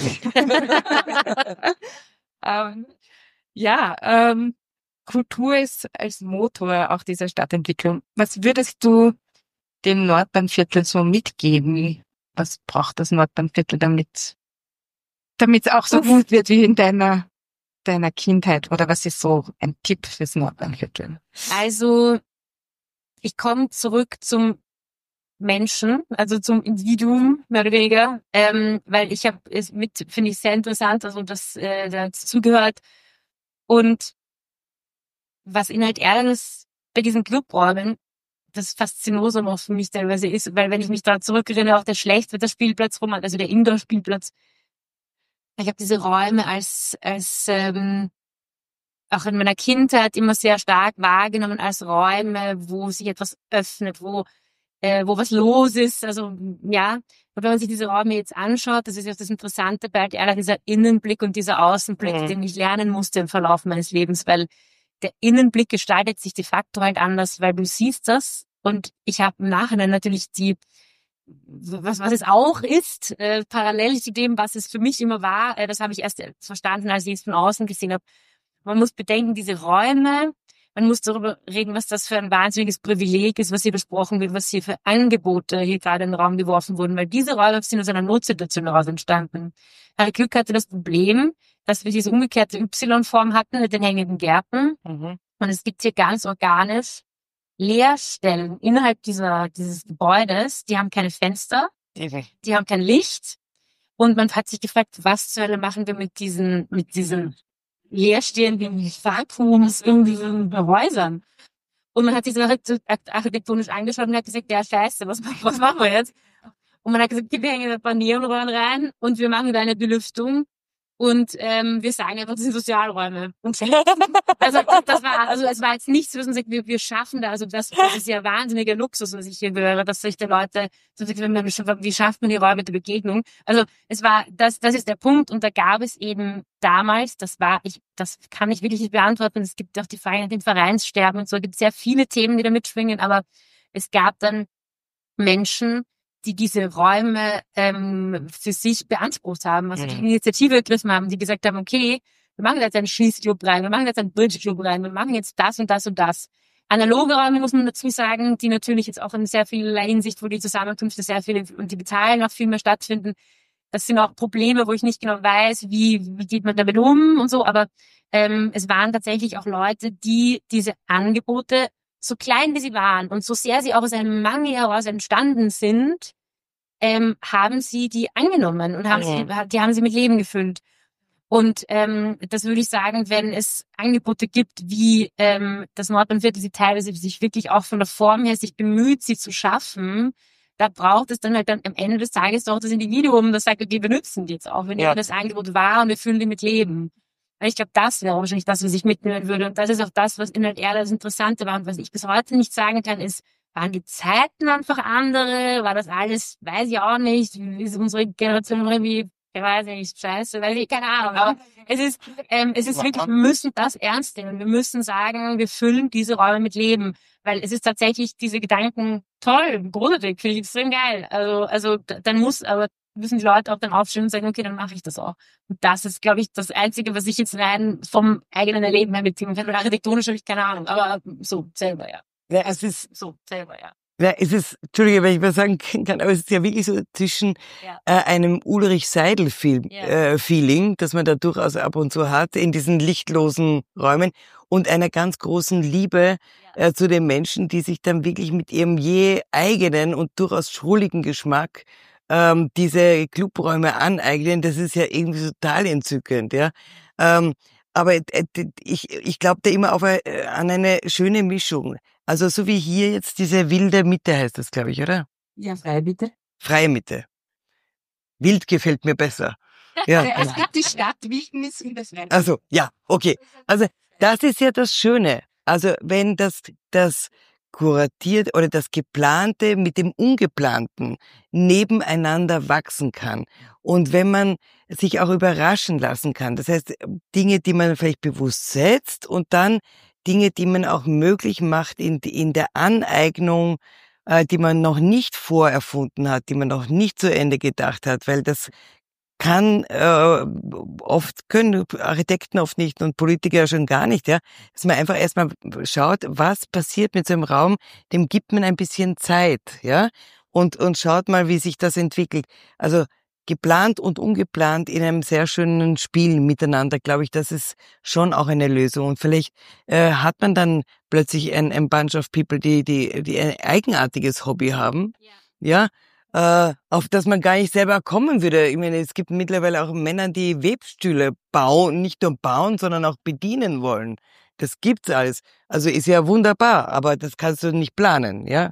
ähm, ja, ähm, Kultur ist als Motor auch dieser Stadtentwicklung. Was würdest du dem Nordbahnviertel so mitgeben? Was braucht das Nordbahnviertel, damit damit es auch so gut wird wie in deiner deiner Kindheit? Oder was ist so ein Tipp fürs Nordbahnviertel? Also ich komme zurück zum Menschen, also zum Individuum, mehr oder weniger, ähm, weil ich habe es mit, finde ich sehr interessant, also das äh, dazugehört. Und was Inhalt Erlandes bei diesen Clubräumen das Faszinosum auch für mich teilweise ist, weil wenn ich mich da zurückerinnere, auch der Schlechtwetter Spielplatz rum, also der Indoor-Spielplatz, ich habe diese Räume als als ähm, auch in meiner Kindheit immer sehr stark wahrgenommen als Räume, wo sich etwas öffnet, wo Äh, wo was los ist, also ja. Und wenn man sich diese Räume jetzt anschaut, das ist ja das Interessante bei Erla, dieser Innenblick und dieser Außenblick, mhm. den ich lernen musste im Verlauf meines Lebens, weil der Innenblick gestaltet sich de facto halt anders, weil du siehst das und ich habe im Nachhinein natürlich die, was was es auch ist, äh, parallel zu dem, was es für mich immer war, äh, das habe ich erst verstanden, als ich es von außen gesehen habe. Man muss bedenken, diese Räume, man muss darüber reden, was das für ein wahnsinniges Privileg ist, was hier besprochen wird, was hier für Angebote hier gerade in den Raum geworfen wurden, weil diese Räume sind aus einer Notsituation heraus entstanden. Herr Glück hatte das Problem, dass wir diese umgekehrte Y-Form hatten mit den hängenden Gärten. Mhm. Und es gibt hier ganz organisch Leerstellen innerhalb dieser dieses Gebäudes. Die haben keine Fenster, okay. Die haben kein Licht. Und man hat sich gefragt, was zur Hölle machen wir mit diesen mit diesen leerstehenden Vakuums in diesen Häusern. Und man hat sich das architektonisch angeschaut und hat gesagt, ja scheiße, was, was machen wir jetzt? Und man hat gesagt, wir hängen ein paar Neonröhren rein und wir machen da eine Belüftung und ähm, wir sagen einfach, das sind Sozialräume. Und also das war, also es war jetzt nichts, was man sagt, wir, wir schaffen da, also das, das ist ja wahnsinniger Luxus, was ich hier höre, dass sich die Leute, so wie schafft man die Räume der Begegnung? Also es war, das, das ist der Punkt und da gab es eben damals, das war, ich, das kann ich wirklich nicht beantworten, es gibt auch die Frage nach dem Vereinssterben und so, es gibt sehr viele Themen, die da mitschwingen, aber es gab dann Menschen, die diese Räume ähm, für sich beansprucht haben, also die Initiative ergriffen haben, die gesagt haben, okay, wir machen jetzt einen Schießclub rein, wir machen jetzt einen Bridge-Club rein, wir machen jetzt das und das und das. Analoge Räume muss man dazu sagen, die natürlich jetzt auch in sehr vielerlei Hinsicht, wo die Zusammenkünfte sehr viele und die Beteiligung auch viel mehr stattfinden. Das sind auch Probleme, wo ich nicht genau weiß, wie, wie geht man damit um und so, aber ähm, es waren tatsächlich auch Leute, die diese Angebote, so klein wie sie waren und so sehr sie auch aus einem Mangel heraus entstanden sind, ähm, haben sie die angenommen und haben mhm. sie, die haben sie mit Leben gefüllt. Und ähm, das würde ich sagen, wenn es Angebote gibt, wie ähm, das Nordbahnviertel, sie teilweise sich wirklich auch von der Form her sich bemüht, sie zu schaffen, da braucht es dann halt dann am Ende des Tages doch das Individuum, das sagt, okay, wir nutzen die jetzt auch, wenn ja. das Angebot war und wir füllen die mit Leben. Und ich glaube, das wäre wahrscheinlich das, was ich mitnehmen würde. Und das ist auch das, was in Erla das Interessante war und was ich bis heute nicht sagen kann, ist, Waren die Zeiten einfach andere? War das alles, weiß ich auch nicht, ist unsere Generation irgendwie, ich weiß nicht, scheiße, weiß ich, keine Ahnung, aber es ist, ähm, es ist wirklich, wir müssen das ernst nehmen. Wir müssen sagen, wir füllen diese Räume mit Leben, weil es ist tatsächlich diese Gedanken toll, großartig, finde ich extrem geil. Also, also, dann muss, aber müssen die Leute auch dann aufstehen und sagen, okay, dann mache ich das auch. Und das ist, glaube ich, das Einzige, was ich jetzt rein vom eigenen Erleben her mitziehen kann. Weil architektonisch habe ich keine Ahnung, aber so selber, ja. Ja, es ist, So selber, ja. ja, es ist, Entschuldige, wenn ich mal sagen kann, aber es ist ja wirklich so zwischen Ja. äh, einem Ulrich Seidel-Film, Ja. äh, Feeling, das man da durchaus ab und zu hat, in diesen lichtlosen Räumen und einer ganz großen Liebe äh, zu den Menschen, die sich dann wirklich mit ihrem je eigenen und durchaus schrulligen Geschmack ähm, diese Clubräume aneignen. Das ist ja irgendwie total entzückend, ja. Ähm, aber äh, ich, ich glaube da immer auf eine, äh, an eine schöne Mischung. Also so wie hier jetzt diese wilde Mitte heißt das, glaube ich, oder? Ja, frei bitte. Freie Mitte. Wild gefällt mir besser. Ja. Es gibt die Stadt Wildnis und das Rennen. Also, ja, okay. Also das ist ja das Schöne. Also wenn das, das kuratiert oder das Geplante mit dem Ungeplanten nebeneinander wachsen kann. Und wenn man sich auch überraschen lassen kann. Das heißt, Dinge, die man vielleicht bewusst setzt und dann Dinge, die man auch möglich macht in, in der Aneignung, äh, die man noch nicht vorerfunden hat, die man noch nicht zu Ende gedacht hat, weil das kann äh, oft, können Architekten oft nicht und Politiker schon gar nicht, ja, dass man einfach erstmal schaut, was passiert mit so einem Raum, dem gibt man ein bisschen Zeit, ja, und und schaut mal, wie sich das entwickelt. Also geplant und ungeplant in einem sehr schönen Spiel miteinander, glaube ich, das ist schon auch eine Lösung. Und vielleicht äh, hat man dann plötzlich ein, ein Bunch of People, die die die ein eigenartiges Hobby haben, ja, äh, auf das man gar nicht selber kommen würde. Ich meine, es gibt mittlerweile auch Männer, die Webstühle bauen, nicht nur bauen, sondern auch bedienen wollen. Das gibt's alles. Also ist ja wunderbar, aber das kannst du nicht planen, ja?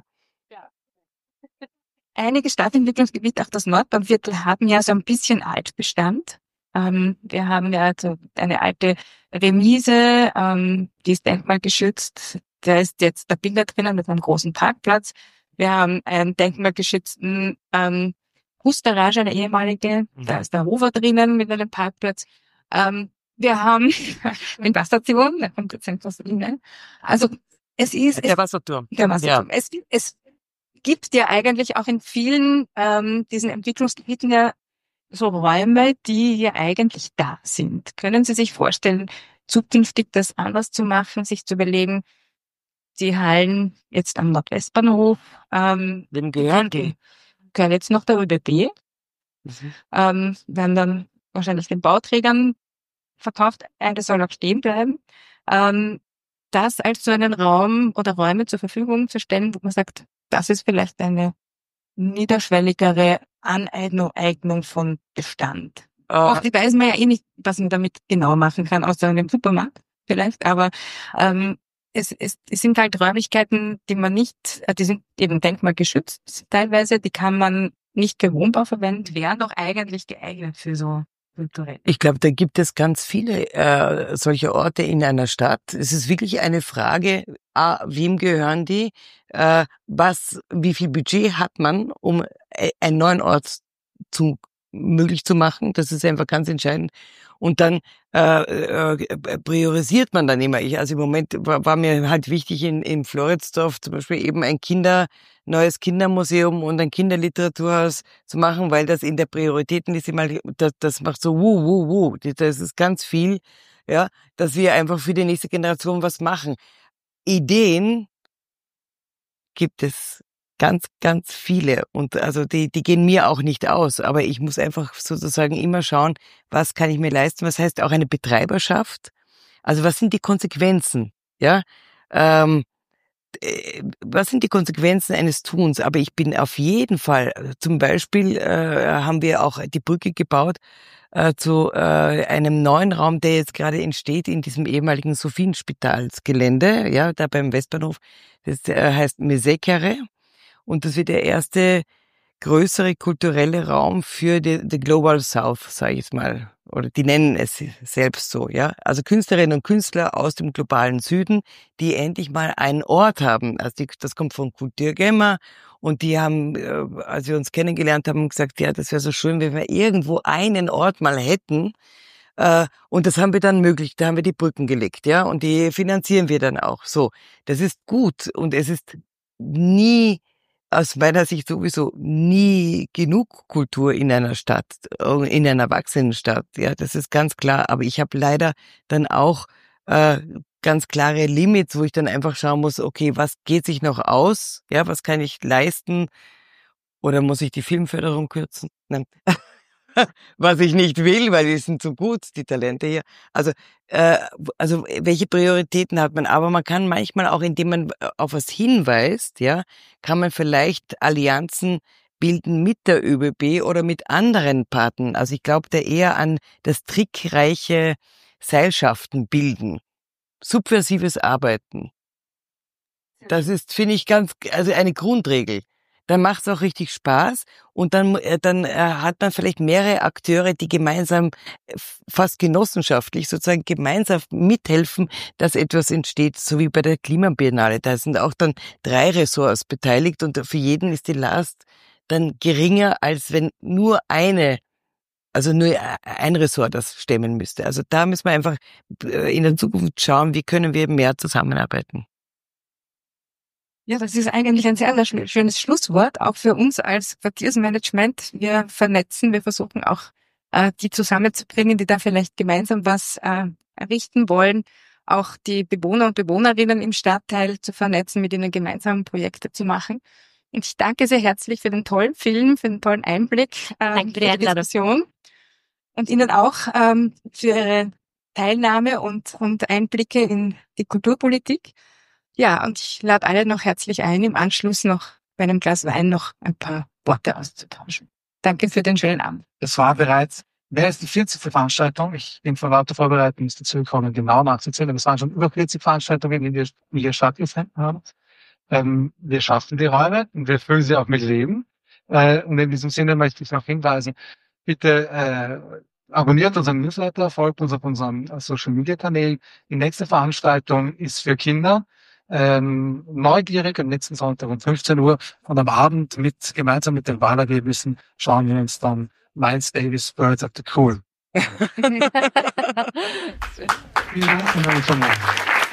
Einige Stadtentwicklungsgebiete, auch das Nordbahnviertel, haben ja so ein bisschen Altbestand. Ähm, wir haben ja also eine alte Remise, ähm, die ist denkmalgeschützt. Da ist jetzt der Binder drinnen mit einem großen Parkplatz. Wir haben einen denkmalgeschützten ähm, Busgarage, eine ehemalige. Da ist der Rover drinnen mit einem Parkplatz. Ähm, wir haben eine Wasserstation, da kommt jetzt etwas rein. Also es ist Der Wasserturm. der Wasserturm. Es, es gibt ja eigentlich auch in vielen ähm, diesen Entwicklungsgebieten ja so Räume, die ja eigentlich da sind. Können Sie sich vorstellen, zukünftig das anders zu machen, sich zu überlegen, die Hallen jetzt am Nordwestbahnhof, ähm, Wem gehören die? gehören jetzt noch der ÖBB, Mhm. ähm, werden dann wahrscheinlich den Bauträgern verkauft, eine soll auch stehen bleiben. Ähm, das als so einen Raum oder Räume zur Verfügung zu stellen, wo man sagt, das ist vielleicht eine niederschwelligere Aneignung Eignung von Bestand. Auch die weiß man ja eh nicht, was man damit genau machen kann, außer in dem Supermarkt vielleicht, aber ähm, es, es, es sind halt Räumlichkeiten, die man nicht, äh, die sind eben denkmalgeschützt teilweise, die kann man nicht für Wohnbau verwenden, wären doch eigentlich geeignet für so kulturell. Ich glaube, da gibt es ganz viele äh, solche Orte in einer Stadt. Es ist wirklich eine Frage, A, wem gehören die? Äh, was, wie viel Budget hat man, um äh, einen neuen Ort zu möglich zu machen? Das ist einfach ganz entscheidend. Und dann äh, äh, priorisiert man dann immer. Ich, also im Moment war, war mir halt wichtig in, in Floridsdorf zum Beispiel eben ein Kinder, neues Kindermuseum und ein Kinderliteraturhaus zu machen, weil das in der Prioritätenliste mal, das, das macht so wuh, wuh, wuh. Das ist ganz viel, ja, dass wir einfach für die nächste Generation was machen. Ideen gibt es ganz, ganz viele und also die, die gehen mir auch nicht aus, aber ich muss einfach sozusagen immer schauen, was kann ich mir leisten, was heißt auch eine Betreiberschaft, also was sind die Konsequenzen, ja, ähm, äh, was sind die Konsequenzen eines Tuns, aber ich bin auf jeden Fall, zum Beispiel äh, haben wir auch die Brücke gebaut äh, zu äh, einem neuen Raum, der jetzt gerade entsteht in diesem ehemaligen Sophienspitalsgelände, ja, da beim Westbahnhof, das äh, heißt Mesekere. Und das wird der erste größere kulturelle Raum für die, die Global South, sage ich jetzt mal. oder die nennen es selbst so, ja. Also Künstlerinnen und Künstler aus dem globalen Süden, die endlich mal einen Ort haben. Also die, das kommt von Kulturgemma und die haben, äh, als wir uns kennengelernt haben, gesagt, ja, das wäre so schön, wenn wir irgendwo einen Ort mal hätten. Äh, und das haben wir dann möglich, da haben wir die Brücken gelegt, ja, und die finanzieren wir dann auch. So, das ist gut und es ist nie, aus meiner Sicht sowieso nie genug Kultur in einer Stadt, in einer Erwachsenenstadt, ja, das ist ganz klar. Aber ich habe leider dann auch äh, ganz klare Limits, wo ich dann einfach schauen muss, okay, was geht sich noch aus, ja, was kann ich leisten, oder muss ich die Filmförderung kürzen? Nein. Was ich nicht will, weil die sind so gut, die Talente hier. Also, äh, also welche Prioritäten hat man? Aber man kann manchmal auch, indem man auf was hinweist, ja, kann man vielleicht Allianzen bilden mit der ÖBB oder mit anderen Partnern. Also ich glaube da eher an das trickreiche Seilschaften bilden, subversives Arbeiten. Das ist, finde ich, ganz, also eine Grundregel. Dann macht es auch richtig Spaß und dann, dann äh, hat man vielleicht mehrere Akteure, die gemeinsam, äh, fast genossenschaftlich sozusagen gemeinsam mithelfen, dass etwas entsteht, so wie bei der Klimabiennale. Da sind auch dann drei Ressorts beteiligt und für jeden ist die Last dann geringer, als wenn nur eine, also nur ein Ressort das stemmen müsste. Also da müssen wir einfach in der Zukunft schauen, wie können wir mehr zusammenarbeiten. Ja, das ist eigentlich ein sehr, sehr schönes Schlusswort, auch für uns als Quartiersmanagement. Wir vernetzen, wir versuchen auch, äh, die zusammenzubringen, die da vielleicht gemeinsam was äh, errichten wollen, auch die Bewohner und Bewohnerinnen im Stadtteil zu vernetzen, mit ihnen gemeinsam Projekte zu machen. Und ich danke sehr herzlich für den tollen Film, für den tollen Einblick, äh, Danke für die für Einladung. Diskussion und Ihnen auch ähm, für Ihre Teilnahme und, und Einblicke in die Kulturpolitik. Ja, und ich lade alle noch herzlich ein, im Anschluss noch bei einem Glas Wein noch ein paar Worte auszutauschen. Danke für den schönen Abend. Das war bereits mehr als die vierzigste Veranstaltung. Ich bin vor lauter Vorbereitung ist dazu gekommen, genau nachzuzählen. Aber es waren schon über vierzig Veranstaltungen, die wir hier stattgefunden haben. Ähm, wir schaffen die Räume und wir füllen sie auch mit Leben. Äh, und in diesem Sinne möchte ich noch hinweisen, bitte äh, abonniert unseren Newsletter, folgt uns auf unseren Social-Media-Kanälen. Die nächste Veranstaltung ist für Kinder. Ähm, neugierig am nächsten Sonntag um fünfzehn Uhr und am Abend mit gemeinsam mit den Wahlergebnissen schauen wir uns dann Miles Davis Birds of the Cool. Vielen Dank.